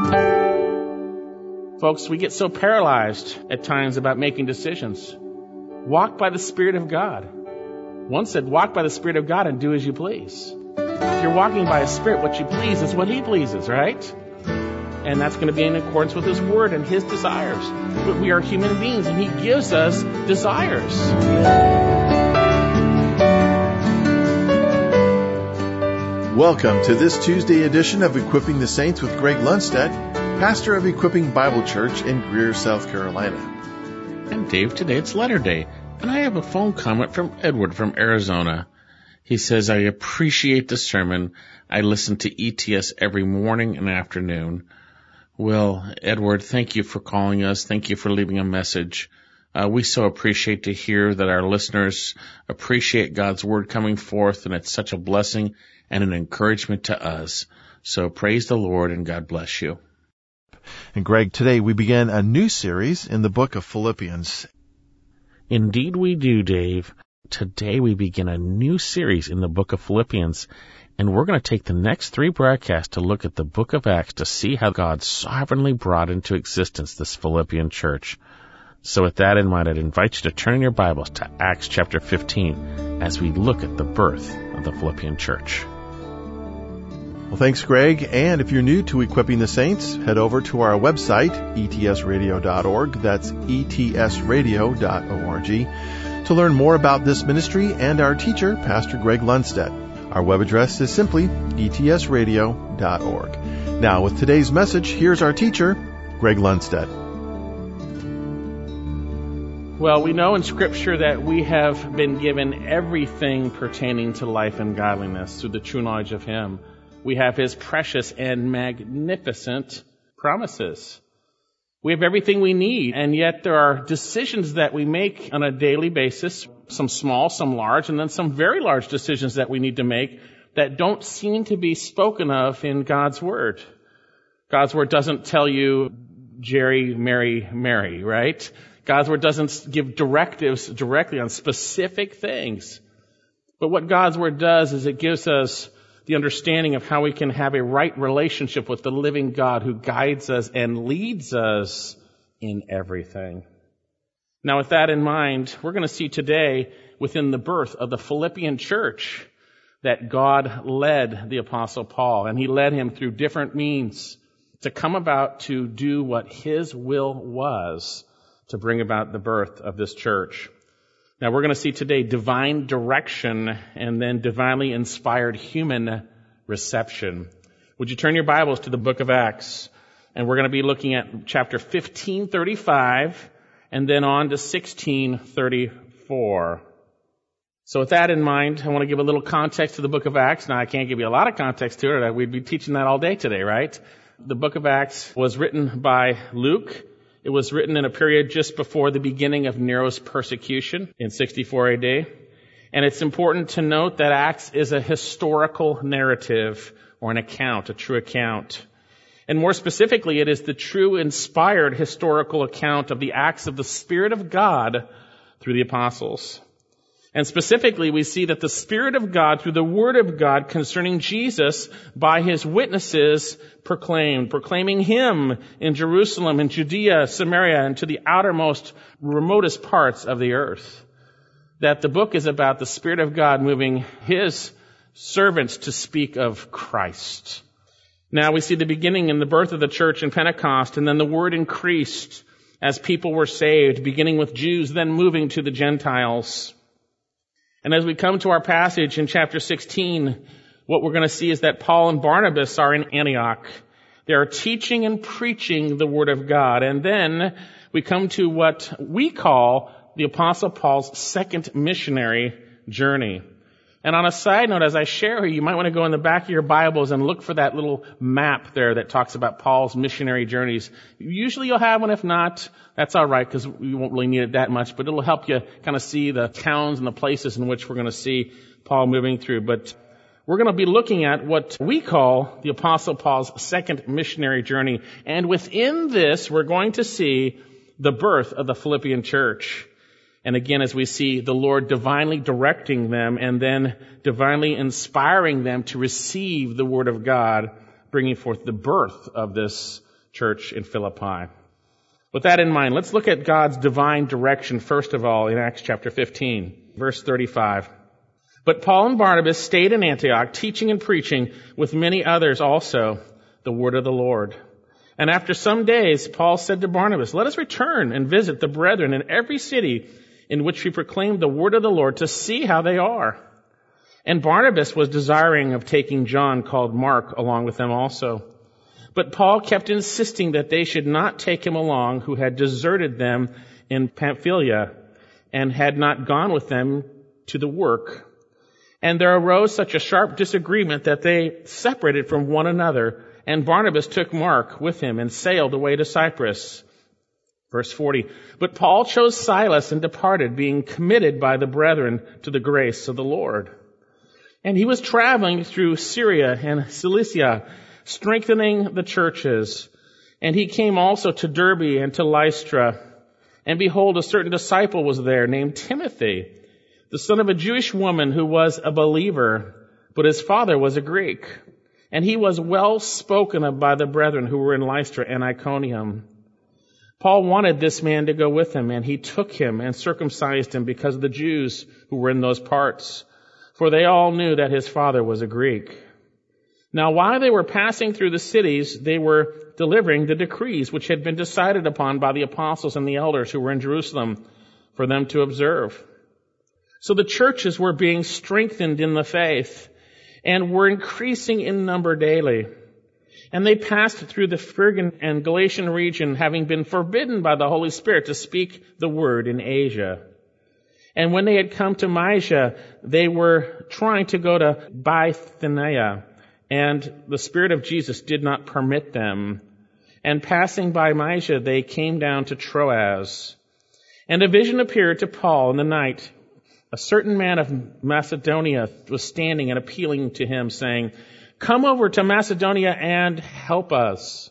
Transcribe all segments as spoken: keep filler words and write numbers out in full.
Folks, we get so paralyzed at times about making decisions. Walk by the Spirit of God. One said, walk by the Spirit of God and do as you please. If you're walking by His Spirit, what you please is what He pleases, right? And that's going to be in accordance with His Word and His desires. But we are human beings, and He gives us desires. Welcome to this Tuesday edition of Equipping the Saints with Greg Lundstedt, pastor of Equipping Bible Church in Greer, South Carolina. And Dave, today it's letter day, and I have a phone comment from Edward from Arizona. He says, I appreciate the sermon. I listen to E T S every morning and afternoon. Well, Edward, thank you for calling us. Thank you for leaving a message. Uh, we so appreciate to hear that our listeners appreciate God's Word coming forth, and it's such a blessing and an encouragement to us. So praise the Lord, and God bless you. And Greg, today we begin a new series in the book of Philippians. Indeed we do, Dave. Today we begin a new series in the book of Philippians, and we're going to take the next three broadcasts to look at the book of Acts to see how God sovereignly brought into existence this Philippian church. So with that in mind, I'd invite you to turn in your Bibles to Acts chapter fifteen as we look at the birth of the Philippian church. Well, thanks, Greg. And if you're new to Equipping the Saints, head over to our website, E T S radio dot org. That's E T S radio dot org to learn more about this ministry and our teacher, Pastor Greg Lundstedt. Our web address is simply E T S radio dot org. Now, with today's message, here's our teacher, Greg Lundstedt. Well, we know in Scripture that we have been given everything pertaining to life and godliness through the true knowledge of Him. We have His precious and magnificent promises. We have everything we need, and yet there are decisions that we make on a daily basis, some small, some large, and then some very large decisions that we need to make that don't seem to be spoken of in God's Word. God's Word doesn't tell you, Jerry, Mary, Mary, right? God's Word doesn't give directives directly on specific things. But what God's Word does is it gives us the understanding of how we can have a right relationship with the living God who guides us and leads us in everything. Now, with that in mind, we're going to see today within the birth of the Philippian church that God led the Apostle Paul, and He led him through different means to come about to do what His will was to bring about the birth of this church. Now, we're going to see today divine direction and then divinely inspired human reception. Would you turn your Bibles to the book of Acts? And we're going to be looking at chapter fifteen thirty-five and then on to sixteen thirty-four. So with that in mind, I want to give a little context to the book of Acts. Now, I can't give you a lot of context to it. We'd be teaching that all day today, right? The book of Acts was written by Luke. It was written in a period just before the beginning of Nero's persecution in sixty-four A D. And it's important to note that Acts is a historical narrative or an account, a true account. And more specifically, it is the true inspired historical account of the acts of the Spirit of God through the apostles. And specifically, we see that the Spirit of God, through the Word of God concerning Jesus, by His witnesses proclaimed, proclaiming Him in Jerusalem, in Judea, Samaria, and to the outermost, remotest parts of the earth. That the book is about the Spirit of God moving His servants to speak of Christ. Now we see the beginning in the birth of the church in Pentecost, and then the Word increased as people were saved, beginning with Jews, then moving to the Gentiles. And as we come to our passage in chapter sixteen, what we're going to see is that Paul and Barnabas are in Antioch. They are teaching and preaching the Word of God. And then we come to what we call the Apostle Paul's second missionary journey. And on a side note, as I share here, you might want to go in the back of your Bibles and look for that little map there that talks about Paul's missionary journeys. Usually you'll have one. If not, that's all right, because we won't really need it that much. But it'll help you kind of see the towns and the places in which we're going to see Paul moving through. But we're going to be looking at what we call the Apostle Paul's second missionary journey. And within this, we're going to see the birth of the Philippian church. And again, as we see the Lord divinely directing them and then divinely inspiring them to receive the Word of God, bringing forth the birth of this church in Philippi. With that in mind, let's look at God's divine direction, first of all, in Acts chapter fifteen, verse thirty-five. But Paul and Barnabas stayed in Antioch, teaching and preaching with many others also the word of the Lord. And after some days, Paul said to Barnabas, let us return and visit the brethren in every city in which we proclaim the word of the Lord to see how they are. And Barnabas was desiring of taking John, called Mark, along with them also. But Paul kept insisting that they should not take him along, who had deserted them in Pamphylia and had not gone with them to the work. And there arose such a sharp disagreement that they separated from one another, and Barnabas took Mark with him and sailed away to Cyprus. Verse forty, but Paul chose Silas and departed, being committed by the brethren to the grace of the Lord. And he was traveling through Syria and Cilicia, strengthening the churches. And he came also to Derbe and to Lystra. And behold, a certain disciple was there named Timothy, the son of a Jewish woman who was a believer, but his father was a Greek. And he was well spoken of by the brethren who were in Lystra and Iconium. Paul wanted this man to go with him, and he took him and circumcised him because of the Jews who were in those parts, for they all knew that his father was a Greek. Now, while they were passing through the cities, they were delivering the decrees which had been decided upon by the apostles and the elders who were in Jerusalem for them to observe. So the churches were being strengthened in the faith and were increasing in number daily. And they passed through the Phrygian and Galatian region, having been forbidden by the Holy Spirit to speak the word in Asia. And when they had come to Mysia, they were trying to go to Bithynia, and the Spirit of Jesus did not permit them. And passing by Mysia, they came down to Troas. And a vision appeared to Paul in the night. A certain man of Macedonia was standing and appealing to him, saying, come over to Macedonia and help us.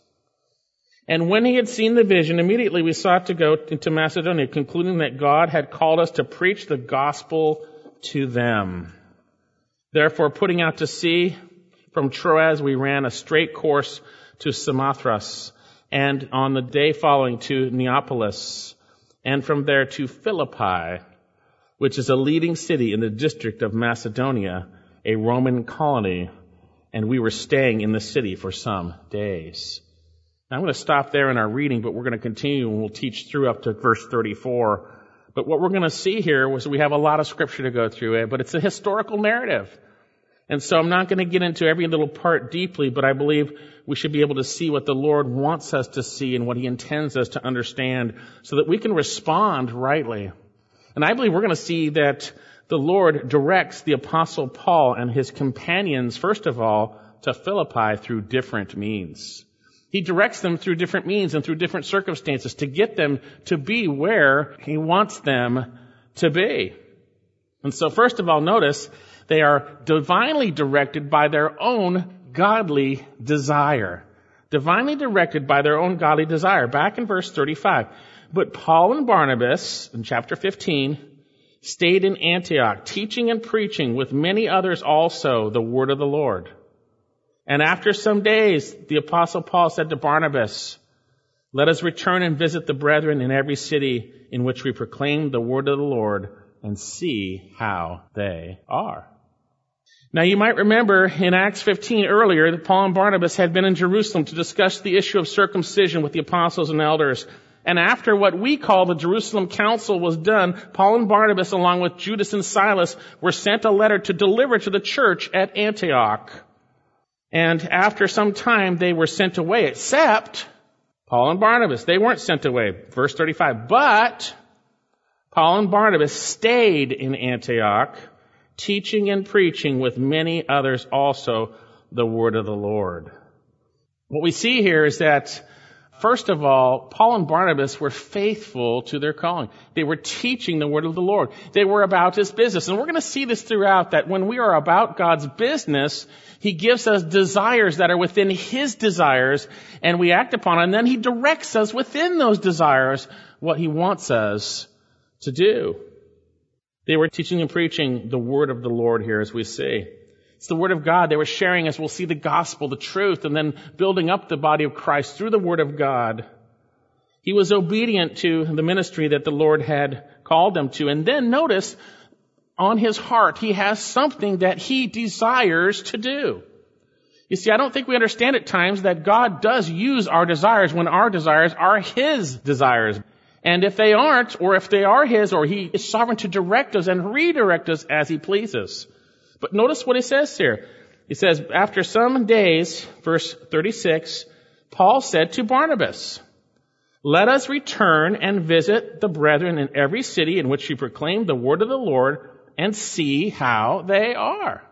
And when he had seen the vision, immediately we sought to go into Macedonia, concluding that God had called us to preach the gospel to them. Therefore, putting out to sea from Troas, we ran a straight course to Samothrace, and on the day following to Neapolis, and from there to Philippi, which is a leading city in the district of Macedonia, a Roman colony, and we were staying in the city for some days. Now, I'm going to stop there in our reading, but we're going to continue and we'll teach through up to verse thirty-four. But what we're going to see here was we have a lot of scripture to go through, but it's a historical narrative. And so I'm not going to get into every little part deeply, but I believe we should be able to see what the Lord wants us to see and what He intends us to understand so that we can respond rightly. And I believe we're going to see that the Lord directs the Apostle Paul and his companions, first of all, to Philippi through different means. He directs them through different means and through different circumstances to get them to be where He wants them to be. And so first of all, notice they are divinely directed by their own godly desire. Divinely directed by their own godly desire. Back in verse thirty-five. But Paul and Barnabas, in chapter fifteen, stayed in Antioch, teaching and preaching with many others also the word of the Lord. And after some days, the apostle Paul said to Barnabas, let us return and visit the brethren in every city in which we proclaim the word of the Lord and see how they are. Now, you might remember in Acts fifteen earlier that Paul and Barnabas had been in Jerusalem to discuss the issue of circumcision with the apostles and elders. And after what we call the Jerusalem Council was done, Paul and Barnabas, along with Judas and Silas, were sent a letter to deliver to the church at Antioch. And after some time, they were sent away, except Paul and Barnabas. They weren't sent away. Verse thirty-five. But Paul and Barnabas stayed in Antioch, teaching and preaching with many others also the word of the Lord. What we see here is that, first of all, Paul and Barnabas were faithful to their calling. They were teaching the word of the Lord. They were about His business. And we're going to see this throughout, that when we are about God's business, He gives us desires that are within His desires, and we act upon it. And then He directs us within those desires what He wants us to do. They were teaching and preaching the word of the Lord here, as we see. It's the Word of God. They were sharing, as we'll see, the gospel, the truth, and then building up the body of Christ through the Word of God. He was obedient to the ministry that the Lord had called him to. And then notice, on his heart, he has something that he desires to do. You see, I don't think we understand at times that God does use our desires when our desires are his desires. And if they aren't, or if they are his, or he is sovereign to direct us and redirect us as he pleases. But notice what he says here. He says, after some days, verse thirty-six, Paul said to Barnabas, let us return and visit the brethren in every city in which you proclaim the word of the Lord and see how they are.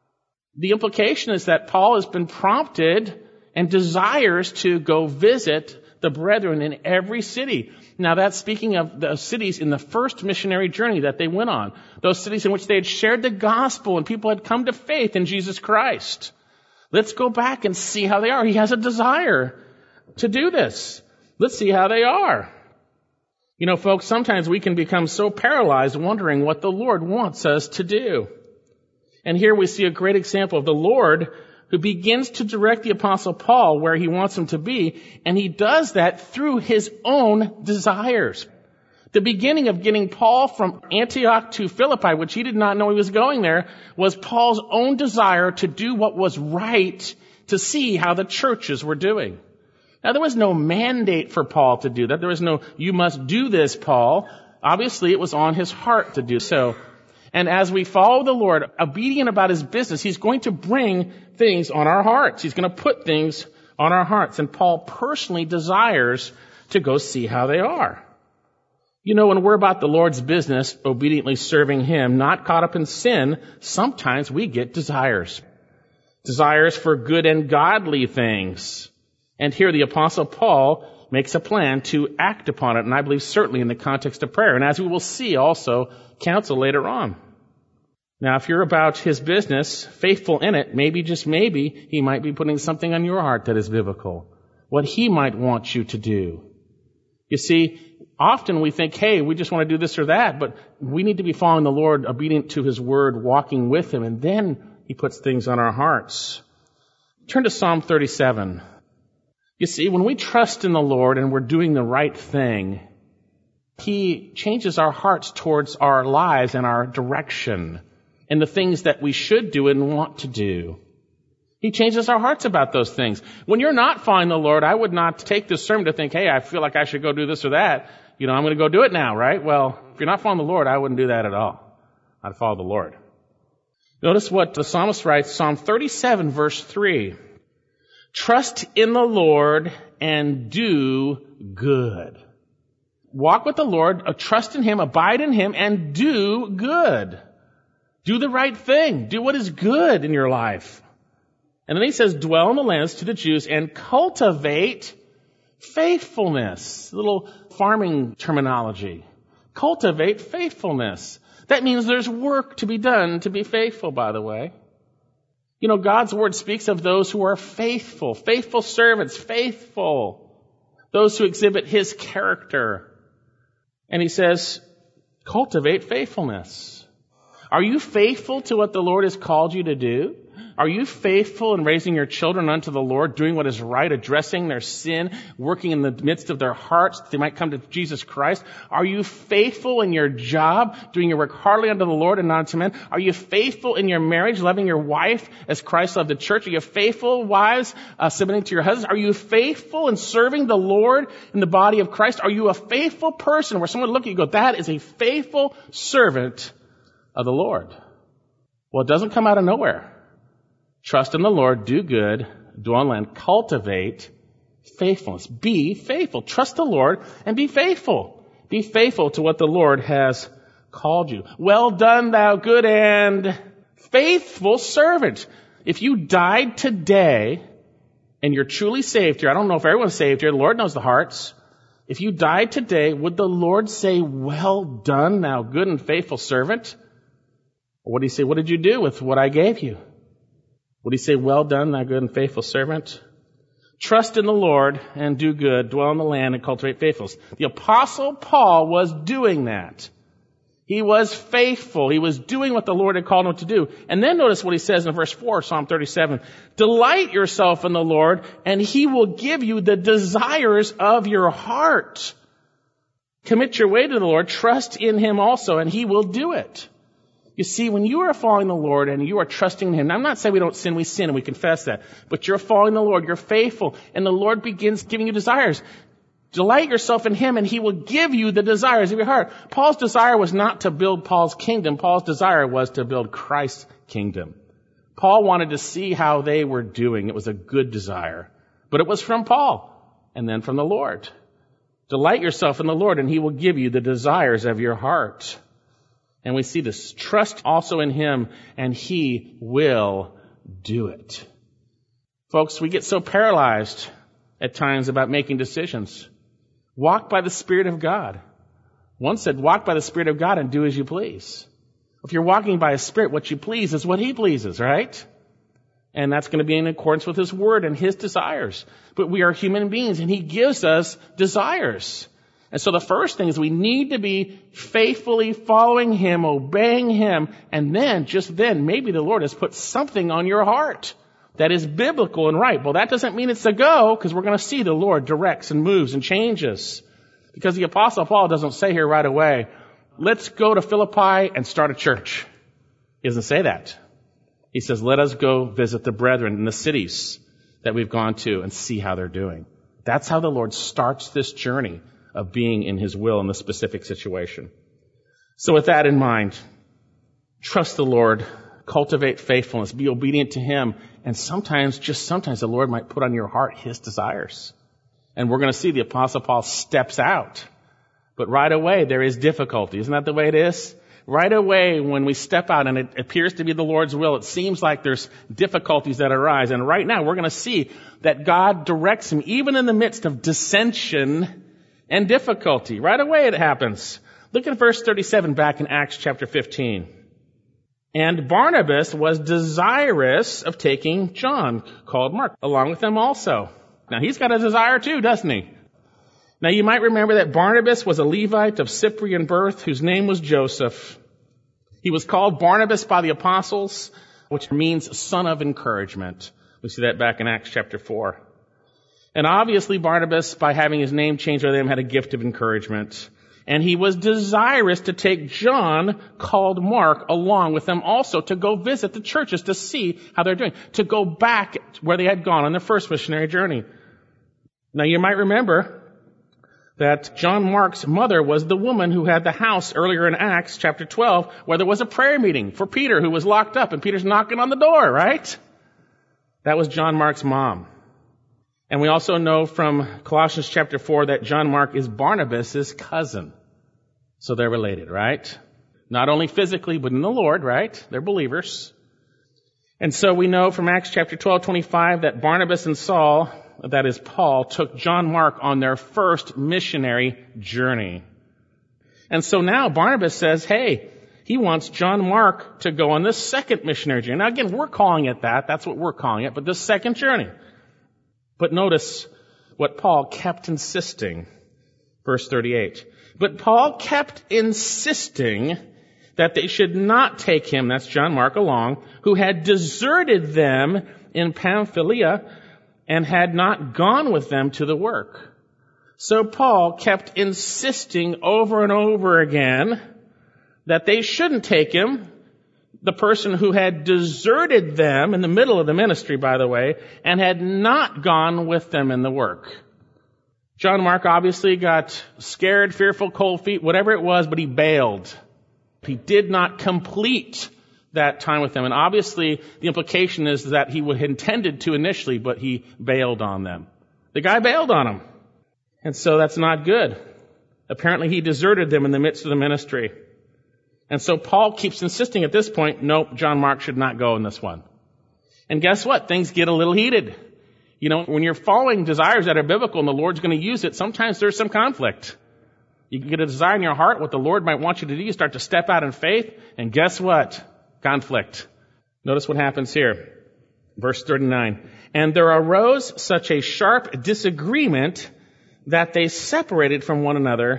The implication is that Paul has been prompted and desires to go visit the brethren in every city. Now that's speaking of the cities in the first missionary journey that they went on. Those cities in which they had shared the gospel and people had come to faith in Jesus Christ. Let's go back and see how they are. He has a desire to do this. Let's see how they are. You know, folks, sometimes we can become so paralyzed wondering what the Lord wants us to do. And here we see a great example of the Lord who begins to direct the Apostle Paul where he wants him to be, and he does that through his own desires. The beginning of getting Paul from Antioch to Philippi, which he did not know he was going there, was Paul's own desire to do what was right, to see how the churches were doing. Now, there was no mandate for Paul to do that. There was no, you must do this, Paul. Obviously, it was on his heart to do so. And as we follow the Lord, obedient about his business, he's going to bring things on our hearts. He's going to put things on our hearts. And Paul personally desires to go see how they are. You know, when we're about the Lord's business, obediently serving him, not caught up in sin, sometimes we get desires. Desires for good and godly things. And here the Apostle Paul makes a plan to act upon it, and I believe certainly in the context of prayer. And as we will see also, counsel later on. Now, if you're about his business, faithful in it, maybe, just maybe, he might be putting something on your heart that is biblical. What he might want you to do. You see, often we think, hey, we just want to do this or that, but we need to be following the Lord, obedient to his word, walking with him, and then he puts things on our hearts. Turn to Psalm thirty-seven. You see, when we trust in the Lord and we're doing the right thing, he changes our hearts towards our lives and our direction and the things that we should do and want to do. He changes our hearts about those things. When you're not following the Lord, I would not take this sermon to think, hey, I feel like I should go do this or that. You know, I'm going to go do it now, right? Well, if you're not following the Lord, I wouldn't do that at all. I'd follow the Lord. Notice what the psalmist writes, Psalm thirty-seven, verse three. Trust in the Lord and do good. Walk with the Lord, trust in him, abide in him, and do good. Do the right thing. Do what is good in your life. And then he says, dwell in the lands to the Jews and cultivate faithfulness. A little farming terminology. Cultivate faithfulness. That means there's work to be done to be faithful, by the way. You know, God's word speaks of those who are faithful, faithful servants, faithful, those who exhibit his character. And he says, cultivate faithfulness. Are you faithful to what the Lord has called you to do? Are you faithful in raising your children unto the Lord, doing what is right, addressing their sin, working in the midst of their hearts that they might come to Jesus Christ? Are you faithful in your job, doing your work heartily unto the Lord and not unto men? Are you faithful in your marriage, loving your wife as Christ loved the church? Are you faithful, wives, uh, submitting to your husbands? Are you faithful in serving the Lord in the body of Christ? Are you a faithful person where someone would look at you and go, that is a faithful servant of the Lord? Well, it doesn't come out of nowhere. Trust in the Lord, do good, dwell in land, cultivate faithfulness. Be faithful. Trust the Lord and be faithful. Be faithful to what the Lord has called you. Well done, thou good and faithful servant. If you died today and you're truly saved here, I don't know if everyone's saved here, the Lord knows the hearts. If you died today, would the Lord say, well done, thou good and faithful servant? Or would he say, what did you do with what I gave you? Would he say, well done, thou good and faithful servant? Trust in the Lord and do good, dwell in the land and cultivate faithfulness. The Apostle Paul was doing that. He was faithful. He was doing what the Lord had called him to do. And then notice what he says in verse four, Psalm thirty-seven. Delight yourself in the Lord, and he will give you the desires of your heart. Commit your way to the Lord. Trust in him also, and he will do it. You see, when you are following the Lord and you are trusting in him, now I'm not saying we don't sin, we sin and we confess that, but you're following the Lord, you're faithful, and the Lord begins giving you desires. Delight yourself in him and he will give you the desires of your heart. Paul's desire was not to build Paul's kingdom. Paul's desire was to build Christ's kingdom. Paul wanted to see how they were doing. It was a good desire. But it was from Paul and then from the Lord. Delight yourself in the Lord and he will give you the desires of your heart. And we see this. Trust also in him and he will do it. Folks, we get so paralyzed at times about making decisions. Walk by the Spirit of God. One said, walk by the Spirit of God and do as you please. If you're walking by His Spirit, what you please is what He pleases, right? And that's going to be in accordance with His Word and His desires. But we are human beings and He gives us desires. And so the first thing is we need to be faithfully following Him, obeying Him, and then, just then, maybe the Lord has put something on your heart that is biblical and right. Well, that doesn't mean it's a go, because we're going to see the Lord directs and moves and changes. Because the Apostle Paul doesn't say here right away, let's go to Philippi and start a church. He doesn't say that. He says, let us go visit the brethren in the cities that we've gone to and see how they're doing. That's how the Lord starts this journey of being in His will in the specific situation. So with that in mind, trust the Lord, cultivate faithfulness, be obedient to Him, and sometimes, just sometimes, the Lord might put on your heart His desires. And we're going to see the Apostle Paul steps out. But right away, there is difficulty. Isn't that the way it is? Right away, when we step out and it appears to be the Lord's will, it seems like there's difficulties that arise. And right now, we're going to see that God directs him even in the midst of dissension and difficulty. Right away, it happens. Look at verse thirty-seven back in Acts chapter fifteen. And Barnabas was desirous of taking John, called Mark, along with them also. Now, he's got a desire too, doesn't he? Now, you might remember that Barnabas was a Levite of Cyprian birth whose name was Joseph. He was called Barnabas by the apostles, which means son of encouragement. We see that back in Acts chapter four. And obviously, Barnabas, by having his name changed by them, had a gift of encouragement. And he was desirous to take John, called Mark, along with them also to go visit the churches to see how they're doing, to go back where they had gone on their first missionary journey. Now, you might remember that John Mark's mother was the woman who had the house earlier in Acts chapter twelve where there was a prayer meeting for Peter who was locked up and Peter's knocking on the door, right? That was John Mark's mom. And we also know from Colossians chapter four that John Mark is Barnabas' cousin. So they're related, right? Not only physically, but in the Lord, right? They're believers. And so we know from Acts chapter twelve twenty-five that Barnabas and Saul, that is Paul, took John Mark on their first missionary journey. And so now Barnabas says, hey, he wants John Mark to go on this second missionary journey. Now again, we're calling it that. That's what we're calling it. But this second journey. But notice what Paul kept insisting. Verse thirty-eight. But Paul kept insisting that they should not take him, that's John Mark, along, who had deserted them in Pamphylia and had not gone with them to the work. So Paul kept insisting over and over again that they shouldn't take him, the person who had deserted them in the middle of the ministry, by the way, and had not gone with them in the work. John Mark obviously got scared, fearful, cold feet, whatever it was, but he bailed. He did not complete that time with them. And obviously, the implication is that he had intended to initially, but he bailed on them. The guy bailed on him. And so that's not good. Apparently, he deserted them in the midst of the ministry. And so Paul keeps insisting at this point, nope, John Mark should not go in this one. And guess what? Things get a little heated. You know, when you're following desires that are biblical and the Lord's going to use it, sometimes there's some conflict. You can get a desire in your heart, what the Lord might want you to do. You start to step out in faith, and guess what? Conflict. Notice what happens here. Verse thirty-nine. And there arose such a sharp disagreement that they separated from one another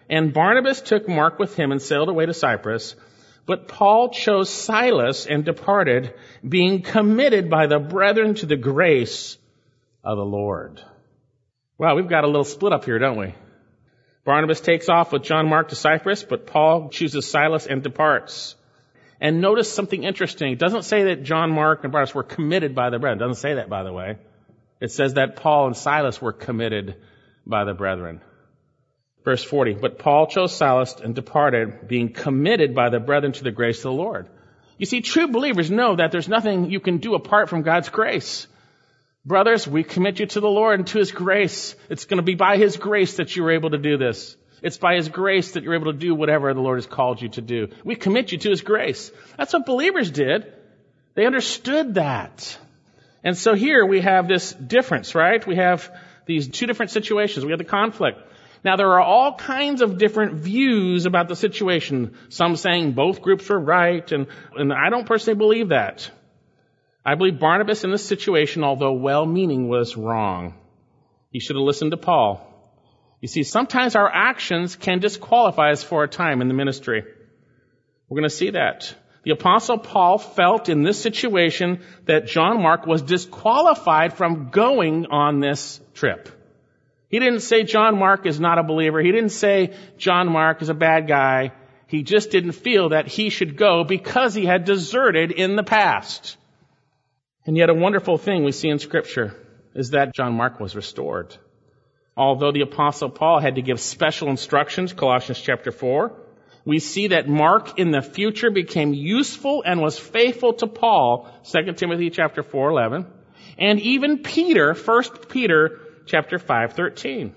And Barnabas took Mark with him and sailed away to Cyprus. But Paul chose Silas and departed, being committed by the brethren to the grace of the Lord. Wow, we've got a little split up here, don't we? Barnabas takes off with John Mark to Cyprus, but Paul chooses Silas and departs. And notice something interesting. It doesn't say that John Mark and Barnabas were committed by the brethren. It doesn't say that, by the way. It says that Paul and Silas were committed by the brethren. Verse forty, but Paul chose Silas and departed, being committed by the brethren to the grace of the Lord. You see, true believers know that there's nothing you can do apart from God's grace. Brothers, we commit you to the Lord and to His grace. It's going to be by His grace that you're able to do this. It's by His grace that you're able to do whatever the Lord has called you to do. We commit you to His grace. That's what believers did. They understood that. And so here we have this difference, right? We have these two different situations. We have the conflict. Now, there are all kinds of different views about the situation. Some saying both groups were right, and, and I don't personally believe that. I believe Barnabas in this situation, although well-meaning, was wrong. He should have listened to Paul. You see, sometimes our actions can disqualify us for a time in the ministry. We're going to see that. The Apostle Paul felt in this situation that John Mark was disqualified from going on this trip. He didn't say John Mark is not a believer. He didn't say John Mark is a bad guy. He just didn't feel that he should go because he had deserted in the past. And yet a wonderful thing we see in Scripture is that John Mark was restored. Although the Apostle Paul had to give special instructions, Colossians chapter four, we see that Mark in the future became useful and was faithful to Paul, Second Timothy chapter four eleven, and even Peter, First Peter chapter five thirteen.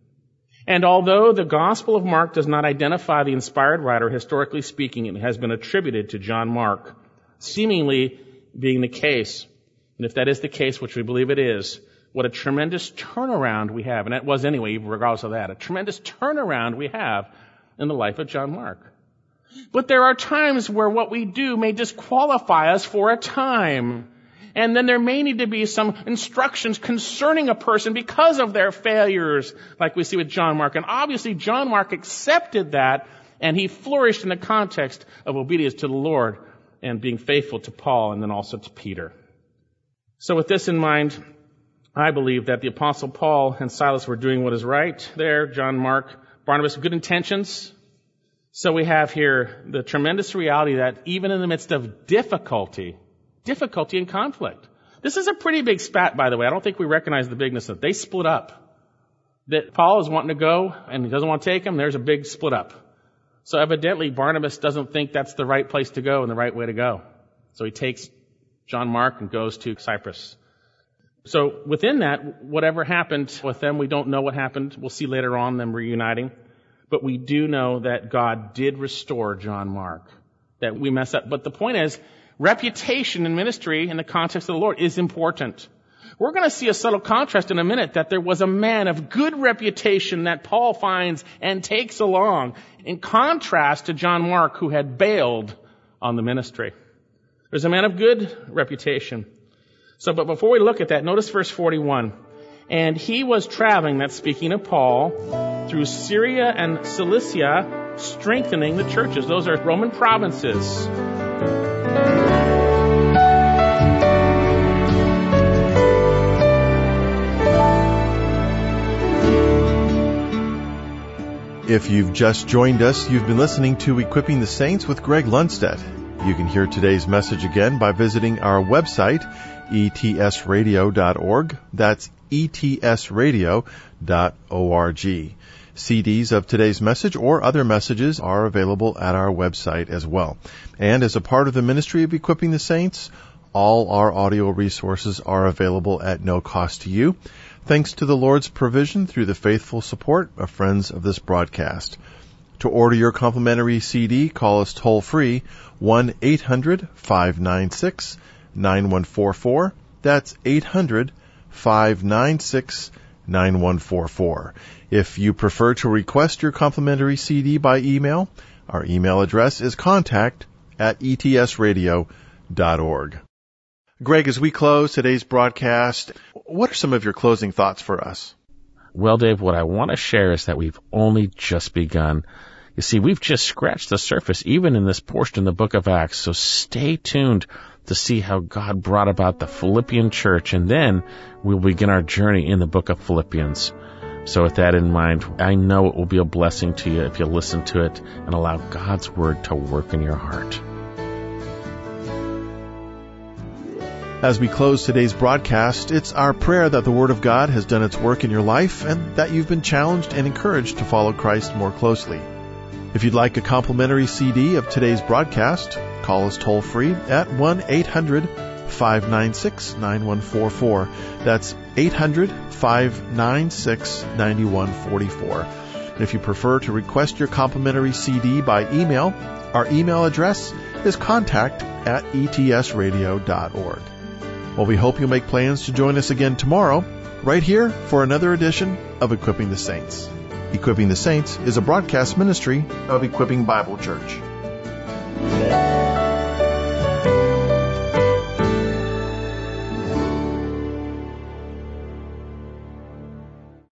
And although the Gospel of Mark does not identify the inspired writer, historically speaking, it has been attributed to John Mark, seemingly being the case. And if that is the case, which we believe it is, what a tremendous turnaround we have, and it was anyway, regardless of that, a tremendous turnaround we have in the life of John Mark. But there are times where what we do may disqualify us for a time. And then there may need to be some instructions concerning a person because of their failures, like we see with John Mark. And obviously John Mark accepted that, and he flourished in the context of obedience to the Lord and being faithful to Paul and then also to Peter. So with this in mind, I believe that the Apostle Paul and Silas were doing what is right there. John Mark, Barnabas, good intentions. So we have here the tremendous reality that even in the midst of difficulty, difficulty and conflict. This is a pretty big spat, by the way. I don't think we recognize the bigness of it. They split up. That Paul is wanting to go and he doesn't want to take him. There's a big split up. So evidently Barnabas doesn't think that's the right place to go and the right way to go. So he takes John Mark and goes to Cyprus. So within that, whatever happened with them, we don't know what happened. We'll see later on them reuniting. But we do know that God did restore John Mark. That we mess up. But the point is, reputation in ministry in the context of the Lord is important. We're going to see a subtle contrast in a minute that there was a man of good reputation that Paul finds and takes along in contrast to John Mark who had bailed on the ministry. There's a man of good reputation. So, but before we look at that, notice verse forty-one. And he was traveling, that's speaking of Paul, through Syria and Cilicia, strengthening the churches. Those are Roman provinces. If you've just joined us, you've been listening to Equipping the Saints with Greg Lundstedt. You can hear today's message again by visiting our website, E T S radio dot org. That's E T S radio dot org. C Ds of today's message or other messages are available at our website as well. And as a part of the ministry of Equipping the Saints, all our audio resources are available at no cost to you, thanks to the Lord's provision through the faithful support of friends of this broadcast. To order your complimentary C D, call us toll-free, one eight hundred five nine six nine one four four. That's eight hundred five nine six nine one four four. If you prefer to request your complimentary C D by email, our email address is contact at E T S radio dot org. Greg, as we close today's broadcast, what are some of your closing thoughts for us? Well, Dave, what I want to share is that we've only just begun. You see, we've just scratched the surface, even in this portion in the book of Acts. So stay tuned to see how God brought about the Philippian church, and then we'll begin our journey in the book of Philippians. So with that in mind, I know it will be a blessing to you if you listen to it and allow God's word to work in your heart. As we close today's broadcast, it's our prayer that the Word of God has done its work in your life and that you've been challenged and encouraged to follow Christ more closely. If you'd like a complimentary C D of today's broadcast, call us toll-free at one eight hundred five nine six nine one four four. That's eight hundred five nine six nine one four four. And if you prefer to request your complimentary C D by email, our email address is contact at e t s radio dot org. Well, we hope you'll make plans to join us again tomorrow, right here for another edition of Equipping the Saints. Equipping the Saints is a broadcast ministry of Equipping Bible Church.